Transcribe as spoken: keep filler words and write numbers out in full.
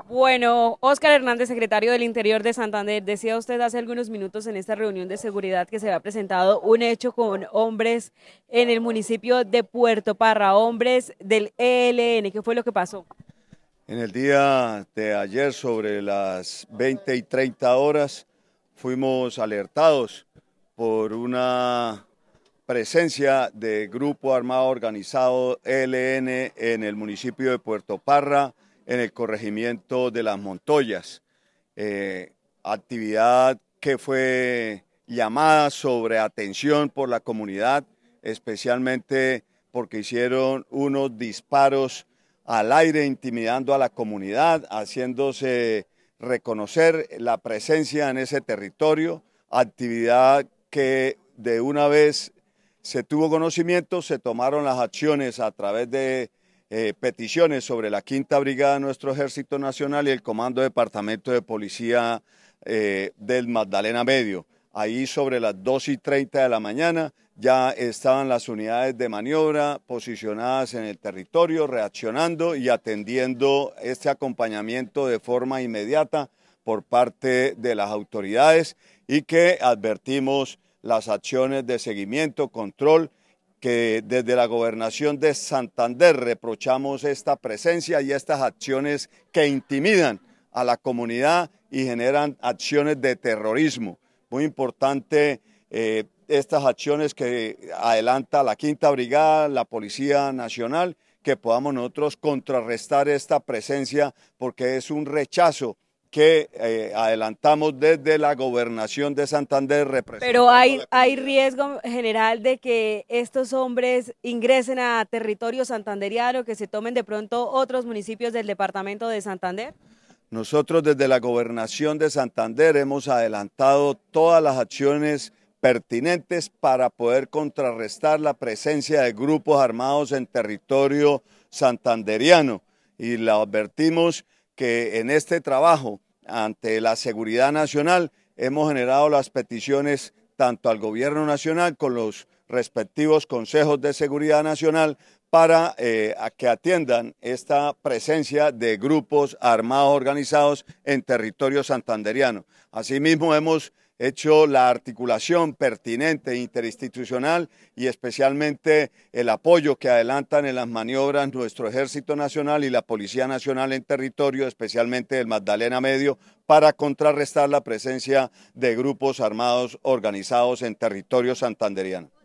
Bueno, Óscar Hernández, secretario del Interior de Santander, decía usted hace algunos minutos en esta reunión de seguridad que se había presentado un hecho con hombres en el municipio de Puerto Parra, hombres del E L N. ¿Qué fue lo que pasó? En el día de ayer, sobre las veinte y treinta horas, fuimos alertados por una presencia de grupo armado organizado E L N en el municipio de Puerto Parra, en el corregimiento de Las Montoyas. Eh, actividad que fue llamada sobre atención por la comunidad, especialmente porque hicieron unos disparos al aire intimidando a la comunidad, haciéndose reconocer la presencia en ese territorio, actividad que de una vez se tuvo conocimiento, se tomaron las acciones a través de eh, peticiones sobre la Quinta Brigada de nuestro Ejército Nacional y el Comando Departamento de Policía eh, del Magdalena Medio. Ahí sobre las dos y treinta de la mañana ya estaban las unidades de maniobra posicionadas en el territorio, reaccionando y atendiendo este acompañamiento de forma inmediata por parte de las autoridades y que advertimos las acciones de seguimiento, control, que desde la Gobernación de Santander reprochamos esta presencia y estas acciones que intimidan a la comunidad y generan acciones de terrorismo. Muy importante eh, estas acciones que adelanta la Quinta Brigada, la Policía Nacional, que podamos nosotros contrarrestar esta presencia porque es un rechazo que eh, adelantamos desde la Gobernación de Santander Pero representando a hay, la hay comunidad. riesgo general de que estos hombres ingresen a territorio santanderiano, que se tomen de pronto otros municipios del departamento de Santander. Nosotros desde la Gobernación de Santander hemos adelantado todas las acciones pertinentes para poder contrarrestar la presencia de grupos armados en territorio santanderiano y le advertimos que en este trabajo ante la seguridad nacional hemos generado las peticiones tanto al gobierno nacional con los respectivos consejos de seguridad nacional para eh, a que atiendan esta presencia de grupos armados organizados en territorio santanderiano. Asimismo, hemos hecho la articulación pertinente interinstitucional y especialmente el apoyo que adelantan en las maniobras nuestro Ejército Nacional y la Policía Nacional en territorio, especialmente el Magdalena Medio, para contrarrestar la presencia de grupos armados organizados en territorio santanderiano.